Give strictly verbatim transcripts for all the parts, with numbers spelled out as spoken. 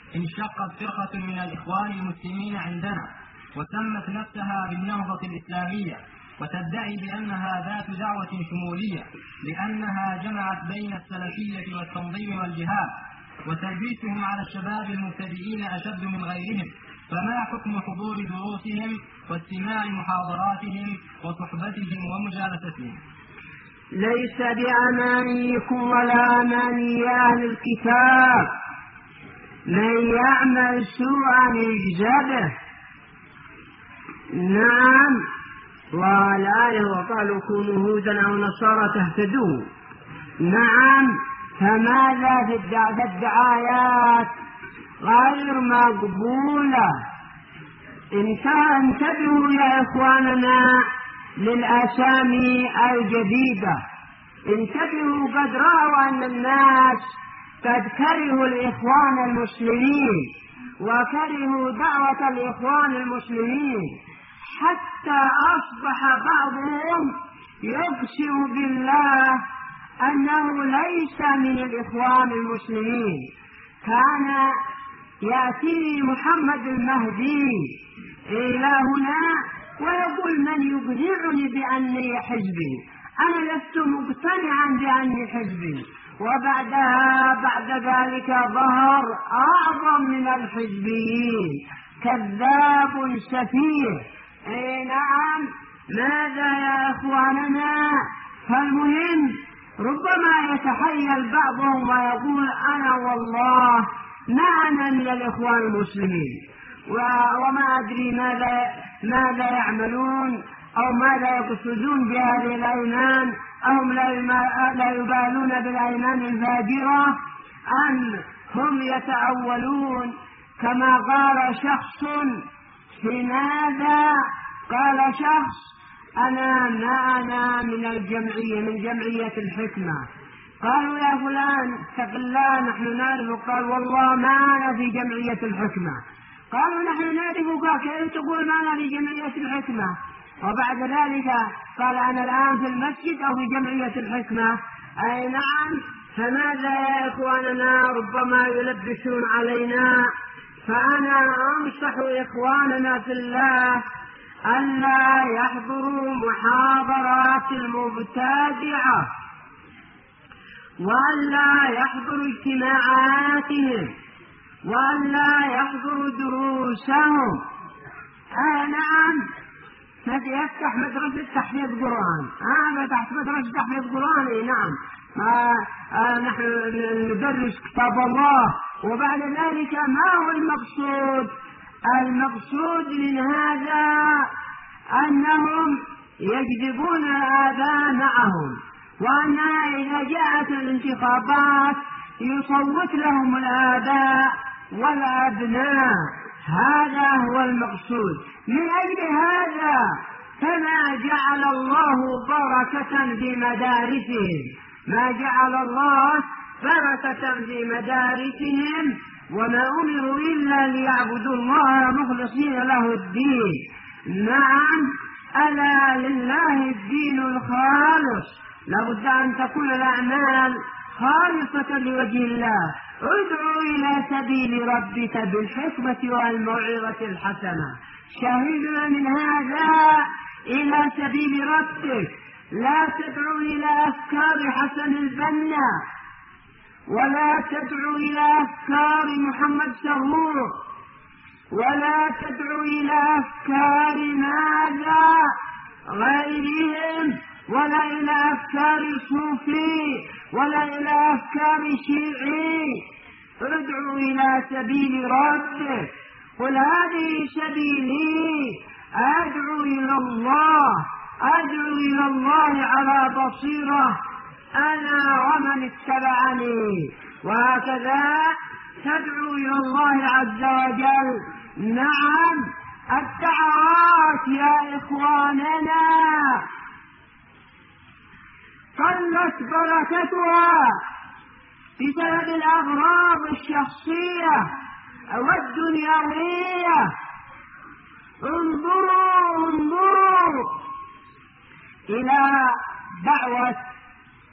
انشقت فرقة من الإخوان المسلمين عندنا وسمت نفسها بالنهضة الإسلامية، وتدعي بأنها ذات دعوة شمولية لأنها جمعت بين السلفية والتنظيم والجهاد، وتلبيسهم على الشباب المبتدئين أشد من غيرهم. فما حكم حضور دروسهم واستماع محاضراتهم وصحبتهم ومجالستهم؟ ليس بأمانيكم ولا أماني أهل الكتاب من يعمل سوءا يجزى به. نعم، والآية وقالوا كونوا هودا أو نصارى تهتدوا. نعم، فماذا في الدعايات غير مقبولة؟ انتبهوا يا إخواننا للأسامي الجديدة، انتبهوا، قد رأوا أن الناس قد كرهوا الإخوان المسلمين وكرهوا دعوة الإخوان المسلمين، حتى أصبح بعضهم يقسم بالله أنه ليس من الإخوان المسلمين. كان يأتي محمد المهدي إلى هنا ويقول من يقنعني بأني حزبي؟ أنا لست مقتنعا بأني حزبي. وبعدها بعد ذلك ظهر أعظم من الحزبيين، كذاب سفيه. اي نعم، ماذا يا إخواننا؟ فالمهم ربما يتحيل بعضهم ويقول أنا والله ما أنا من الإخوان المسلمين، وما أدري ماذا, ماذا يعملون أو ماذا يقصدون بهذه الأيمان، أهم لا يبالون بالأيمان الفاجرة، أم هم يتأولون كما قال شخص في ماذا؟ قال شخص أنا ما أنا من الجمعية، من جمعية الحكمة. قالوا يا فلان اتق الله نحن نعرفك. قال والله ما أنا في جمعية الحكمة. قالوا نحن نعرفك، كيف تقول ما أنا في جمعية الحكمة؟ وبعد ذلك قال أنا الآن في المسجد أو في جمعية الحكمة. أي نعم، فماذا يا إخواننا؟ ربما يلبسون علينا. فأنا أنصح إخواننا في الله ألا يحضروا محاضرات المبتدعة، وألا يحضروا اجتماعاتهم، وألا يحضروا دروسهم. آه نعم، يفتح مدرسة تحفيظ قرآن. أنا فتحت مدرسة تحفيظ قرآن. إيه نعم، آه آه نحن ندرس كتاب الله. وبعد ذلك ما هو المقصود؟ المقصود من هذا أنهم يجذبون الآباء معهم، وأنها إذا جاءت الانتخابات يصوت لهم الآباء والأبناء. هذا هو المقصود. من أجل هذا فما جعل الله بركة في مدارسهم، ما جعل الله بركة في مدارسهم، وما أمروا إلا ليعبدوا الله مخلصين له الدين. نعم، ألا لله الدين الخالص، لابد أن تكون الأعمال خالصة لوجه الله. ادعو إلى سبيل ربك بالحكمة والموعظة الحسنة. شهدنا من هذا إلى سبيل ربك، لا تدعو إلى أفكار حسن البنا، ولا تدعو إلى أفكار محمد سرور، ولا تدعو إلى أفكار ماذا غيرهم، ولا إلى أفكار صوفي، ولا إلى أفكار شيعي. ادعو إلى سبيل ربك. قل هذه سبيلي أدعو إلى الله، أدعو إلى الله على بصيرة أنا ومن اتبعني. وهكذا تدعو إلى الله عز وجل. نعم، الدعوات يا إخواننا قلت بركتها بسبب الأغراض الشخصية والدنيوية. انظروا انظروا إلى دعوة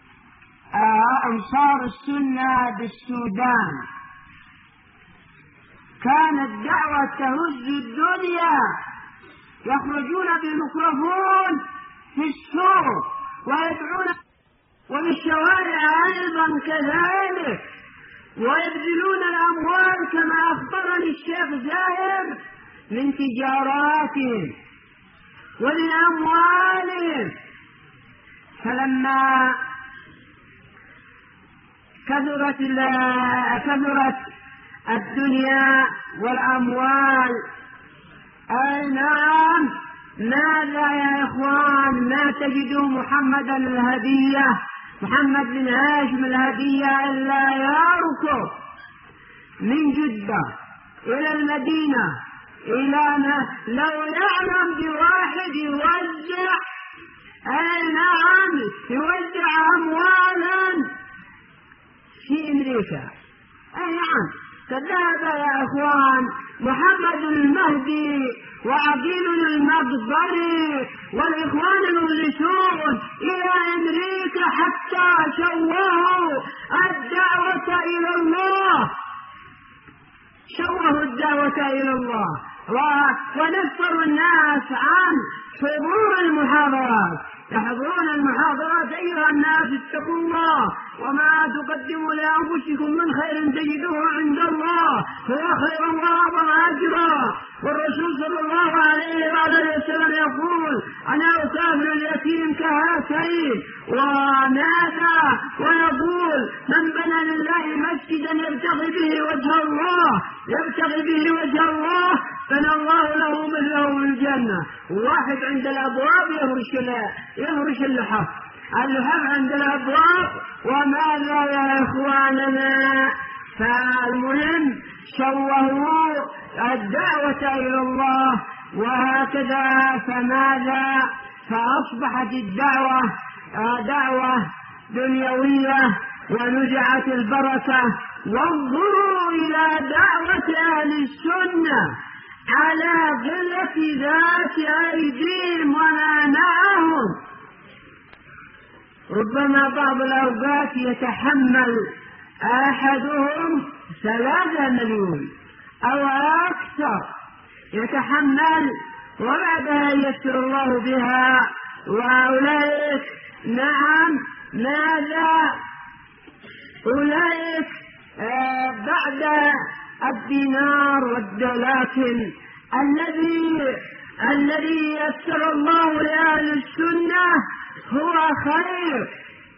أنصار السنة بالسودان. كانت دعوة تهز الدنيا، يخرجون بالميكروفون في السوق ويدعون، وبالشوارع أيضا كذلك، ويبذلون الأموال كما أخبرني الشيخ زاهر من تجاراتهم ومن أموالهم. فلما كثرت كثرت الدنيا والأموال، أي نعم، ماذا يا إخوان؟ ما تجدوا محمدا الهدية، محمد بن هاشم الهدية إلا يركض من جدة إلى المدينة إلى ما لو يعلم بواحد يوزع، أي نعم، يوزع أموالا في أمريكا. أي نعم، كذاب يا إخوان محمد المهدي وعقيل المقبري والإخوان المفلسون إلى أمريكا حتى شوهوا الدعوة إلى الله، شوهوا الدعوة إلى الله ونفروا الناس عن حضور المحاضرات. يحضرون المحاضرات أيها الناس اتقوا الله، وما تقدموا لأنفسكم من خير تجدوه عند الله هو خيرا وأعظم أجرا. والرسول صلى الله عليه وآله وسلم يقول: أنا أكافل اليتيم كهاتين. وماذا؟ ويقول: من بنى لله مسجدا يبتغي به وجه الله يبتغي به وجه الله بنى الله له مثله من الجنة. واحد عند الأبواب يهرش يهرش اللحاف اللحاف عند الأبواب. وماذا يا إخواننا؟ فالمهم شوهوا الدعوة إلى الله، وهكذا. فماذا؟ فأصبحت الدعوة دعوة دنيوية ونزعت البركة. وانظروا إلى دعوة أهل السنة على قلة ذات أيديهم وما معهم. ربما بعض الأوقات يتحمل أحدهم ثلاثة مليون أو أكثر، يتحمل وبعدها يسر الله بها. وأولئك نعم ماذا؟ أولئك آه بعد الدينار والدلاكن الذي الذي يسر الله لأهل السنة هو خير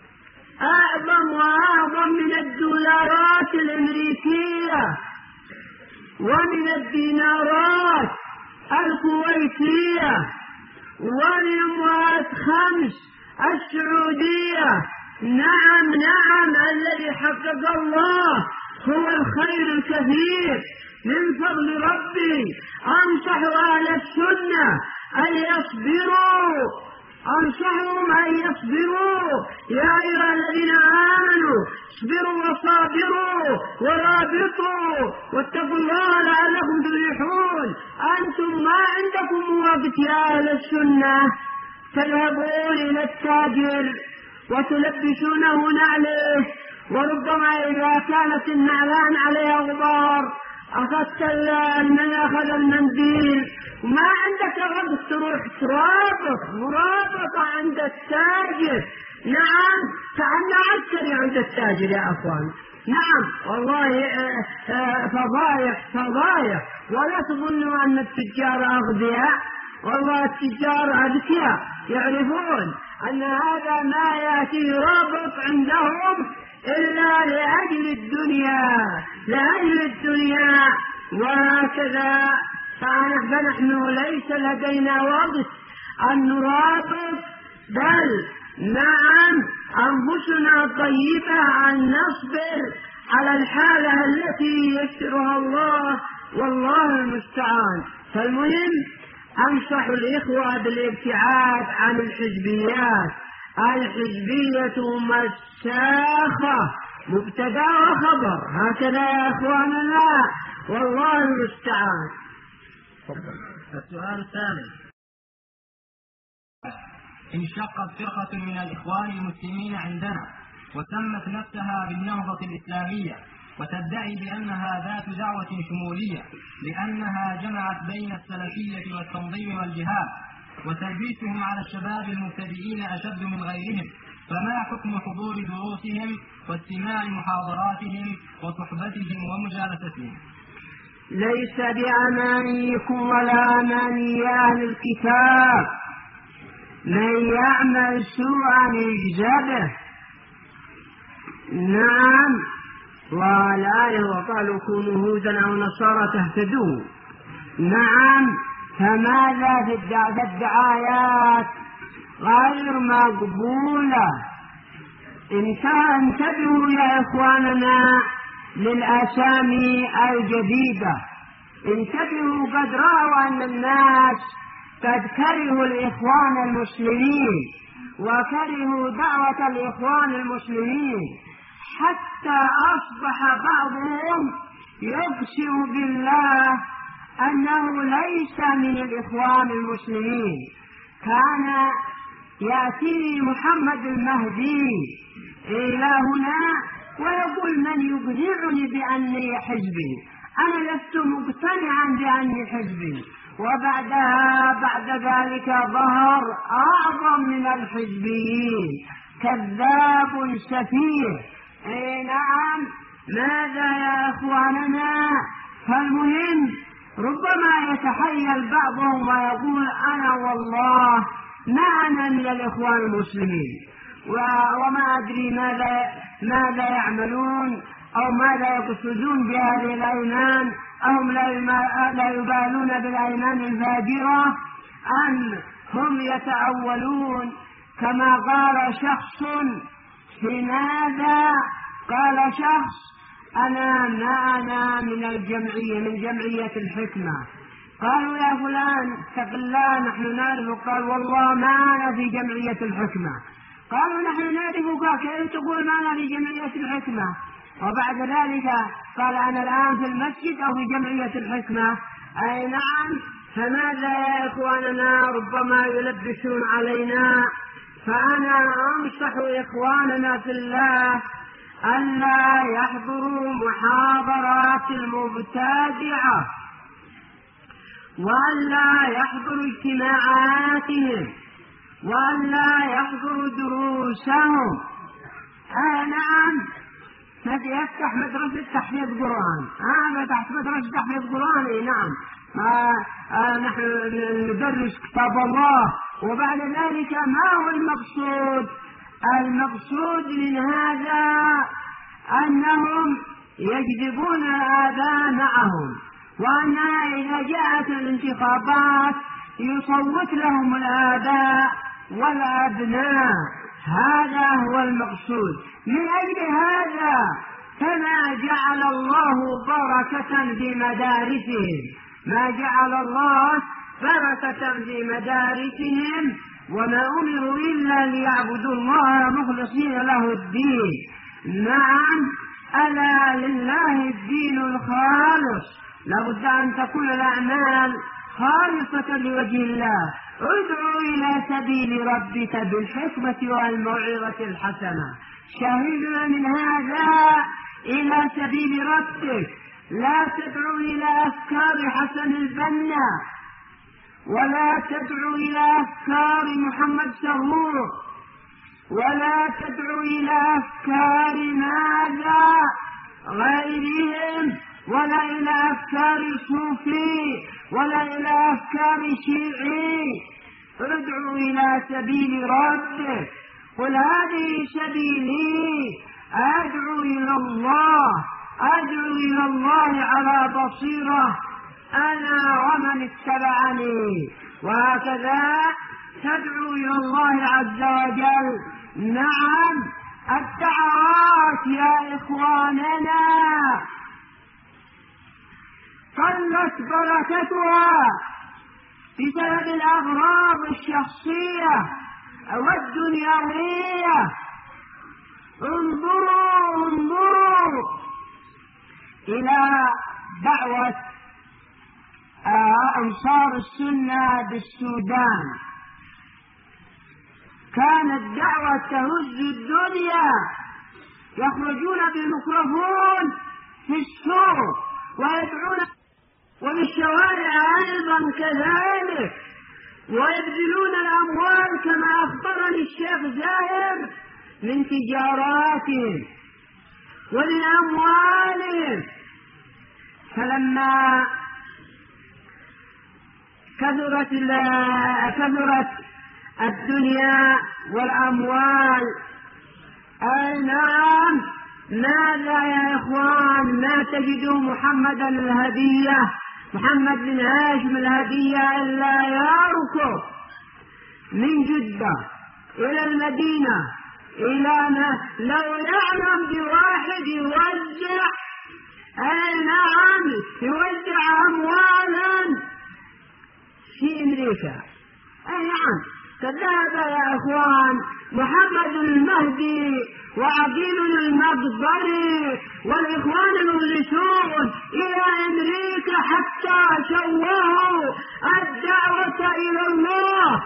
أعظم وأعظم من الدولارات الأمريكية ومن الدينارات الكويتية ومن أموات خمس السعودية. نعم نعم، الذي حقق الله هو الخير الكثير من فضل ربي. أنصح أهل السنة أن يصبروا، أنصحهم أن يصبروا يا أيها الذين آمنوا اصبروا وصابروا ورابطوا واتقوا الله لعلكم تفلحون. أنتم ما عندكم وقت يا أهل السنة تذهبون إلى التاجر وتلبسونه نعله، وربما إذا كانت النعلان عليها غبار أخذت من أخذ المنديل، وما عندك وقت تروح ترابط مرابطة عند التاجر. نعم، كأن عسكري عند التاجر يا أخوان. نعم والله فضايح فضايح. ولا تظنوا أن التجار أغبياء، والله التجار أذكياء يعرفون أن هذا ما يأتي رابط عندهم إلا لأجل الدنيا لأجل الدنيا وهكذا. فنحن ليس لدينا وقت أن نرابط، بل نعم أنفسنا طيبة أن نصبر على الحالة التي يسرها الله، والله المستعان. فالمهم أنصح الإخوة بالابتعاد عن الحزبيات. الحزبية مساخة، مبتدأ وخبر، هكذا يا إخواننا، والله المستعان. السؤال الثالث: انشقت فرقة من الإخوان المسلمين عندنا وسمت نفسها بالنهضة الإسلامية، وتدعي بأنها ذات دعوة شمولية لأنها جمعت بين السلفية والتنظيم والجهاد، وتلبيسهم على الشباب المبتدئين أشد من غيرهم. فما حكم حضور دروسهم واستماع محاضراتهم وصحبتهم ومجالستهم؟ ليس بأمانيكم ولا أماني أهل الكتاب، من يعمل سوءا يجزى به. نعم، والآية وقالوا كونوا هودا أو نصارى تهتدوا. نعم، فماذا في الدعايات غير مقبولة؟ انتبهوا يا إخواننا للأسامي الجديدة، انتبهوا، قد رأوا أن الناس قد كرهوا الإخوان المسلمين وكرهوا دعوة الإخوان المسلمين، حتى أصبح بعضهم يقسم بالله أنه ليس من الإخوان المسلمين. كان يأتي محمد المهدي إلى هنا ويقول من يقنعني بأني حزبي، أنا لست مقتنعا بأني حزبي، وبعدها بعد ذلك ظهر أعظم من الحزبيين، كذاب سفيه. اي نعم، ماذا يا إخواننا؟ فالمهم ربما يتحيل بعضهم ويقول أنا والله ما أنا من الإخوان المسلمين، وما أدري ماذا, ماذا يعملون أو ماذا يقصدون بهذه الأيمان، أهم لا يبالون بالأيمان الفاجرة، أم هم يتأولون كما قال شخص في ماذا؟ قال شخص أنا ما أنا من الجمعية، من جمعية الحكمة. قالوا يا فلان اتق الله نحن نعرفك، قال والله ما أنا في جمعية الحكمة. قالوا نحن نعرفك، كيف تقول ما أنا في جمعية الحكمة؟ وبعد ذلك قال أنا الآن في المسجد أو في جمعية الحكمة. أي نعم، فماذا يا إخواننا؟ ربما يلبسون علينا. فأنا أنصح إخواننا في الله ألا يحضروا محاضرات المبتدعة، وألا يحضروا اجتماعاتهم، وألا يحضروا دروسهم. آه نعم، يفتح مدرسة تحفيظ قرآن، أنا فتحت مدرسة تحفيظ قرآن. إيه نعم، آه آه نحن ندرس كتاب الله، وبعد ذلك ما هو المقصود؟ المقصود من هذا أنهم يجذبون الآباء معهم، وأنها إذا جاءت الانتخابات يصوت لهم الآباء والأبناء. هذا هو المقصود. من أجل هذا فما جعل الله بركة في مدارسهم، ما جعل الله بركة في مدارسهم، وما أمروا إلا ليعبدوا الله مخلصين له الدين. نعم، ألا لله الدين الخالص، لابد أن تكون الأعمال خالصة لوجه الله. ادعو إلى سبيل ربك بالحكمة والموعظة الحسنة. شهدنا من هذا إلى سبيل ربك، لا تدعو إلى أفكار حسن البنا، ولا تدعو إلى أفكار محمد سرور، ولا تدعو إلى أفكار ماذا غيرهم، ولا إلى أفكار صوفي، ولا إلى أفكار شيعي. ادعو إلى سبيل ربك. قل هذه سبيلي أدعو إلى الله، أدعو إلى الله على بصيرة أنا ومن اتبعني. وهكذا تدعو إلى الله عز وجل. نعم، الدعوات يا إخواننا قلت بركتها بسبب الأغراض الشخصية والدنيوية. انظروا انظروا إلى دعوة أنصار السنة بالسودان، كانت دعوة تهز الدنيا، يخرجون بالميكروفون في السوق ويدعون، وفي الشوارع أيضا كذلك، ويبذلون الأموال كما أخبرني الشيخ زاهر من تجاراتهم ومن أموالهم. فلما كثرت كثرت الدنيا والأموال، أي نعم، ماذا يا إخوان؟ ما تجدوا محمدا الهدية، محمد بن هاشم الهدية إلا يركض من جدة إلى المدينة إلى ما لو يعلم بواحد يوزع، أي نعم، يوزع أموالا في أمريكا. أي نعم، قد ذهب يا إخوان محمد المهدي وعقيل المقبري والإخوان المخلصون إلى أمريكا حتى شوهوا الدعوة إلى الله،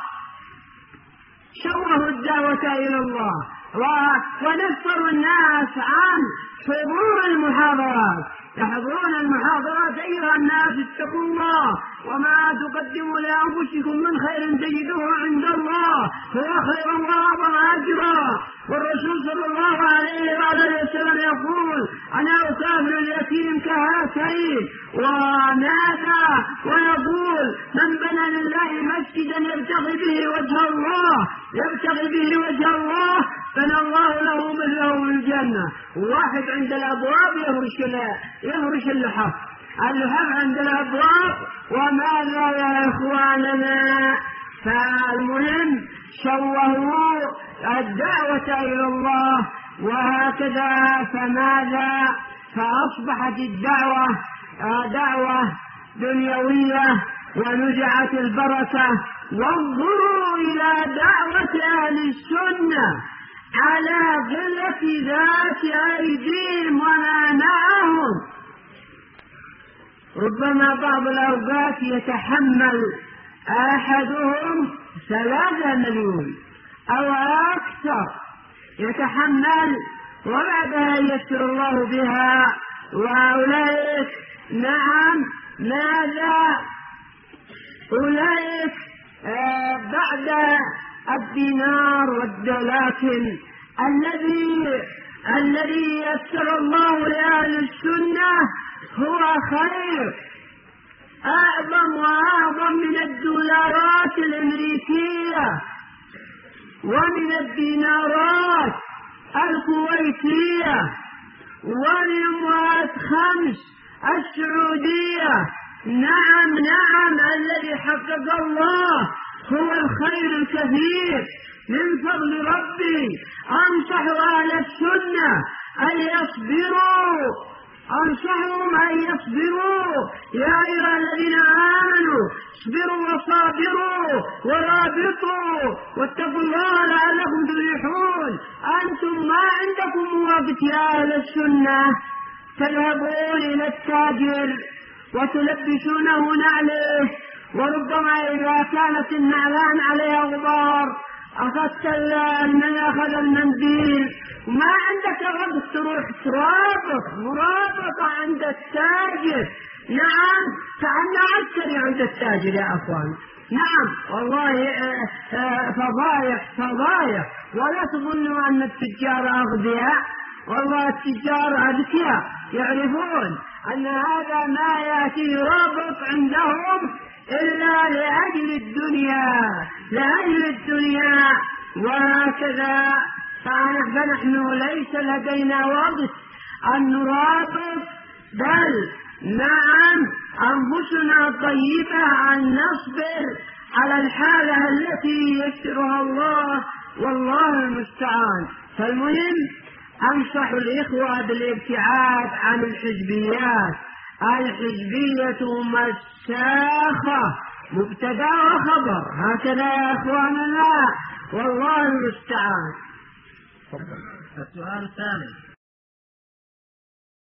شوهوا الدعوة إلى الله ونفروا الناس عن حضور المحاضرات. يحضرون المحاضرات أيها الناس اتقوا الله، وما تقدموا لأنفسكم من خير تجدوه عند الله هو خيرا وأعظم أجرا. والرسول صلى الله عليه وآله وسلم يقول: أنا أكافل اليتيم كهاتين. وماذا؟ ويقول: من بنى لله مسجدا يبتغي به وجه الله يبتغي به وجه الله بنى الله له مثله من الجنة. واحد عند الأبواب يهرش يهرش اللحاف اللحاف عند الأبواب. وماذا يا إخواننا؟ فالمهم شوهوا الدعوة إلى الله، وهكذا. فماذا؟ فأصبحت الدعوة دعوة دنيوية ونزعت البركة. وانظروا إلى دعوة أهل السنة على قلة ذات أيديهم ومنعهم. ربما بعض الأوقات يتحمل أحدهم ثلاثة مليون أو أكثر، يتحمل وبعدها يسر الله بها. وأولئك نعم ماذا؟ أولئك آه بعد الدينار والدلاكن الذي الذي يسر الله لأهل السنة هو خير أعظم وأعظم من الدولارات الأمريكية ومن الدينارات الكويتية ومن أموات خمس السعودية. نعم نعم، الذي حقق الله هو الخير الكثير من فضل ربي. أنصح أهل السنة أن يصبروا، أنصحهم أن يصبروا يا أيها الذين آمنوا اصبروا وصابروا ورابطوا واتقوا الله لعلكم تفلحون. أنتم ما عندكم وقت يا أهل السنة تذهبون إلى التاجر وتلبسونه نعله، وربما إذا كانت النعلان عليها غبار أخذت من أخذ المنديل، وما عندك وقت تروح ترابط مرابطة عند التاجر. نعم، كأن عسكري عند التاجر يا أخوان. نعم والله فضايح فضايح. ولا تظنوا أن التجار أغبياء، والله التجار أذكياء يعرفون أن هذا ما يأتي رابط عندهم إلا لأجل الدنيا لأجل الدنيا وهكذا. فنحن ليس لدينا وقت أن نرابط، بل نعم أنفسنا طيبة أن نصبر على الحالة التي يسرها الله، والله المستعان. فالمهم أنصح الإخوة بالابتعاد عن الحزبيات. الحزبية مساخة، مبتدأ وخبر، هكذا يا إخواننا، والله المستعان. السؤال الثالث: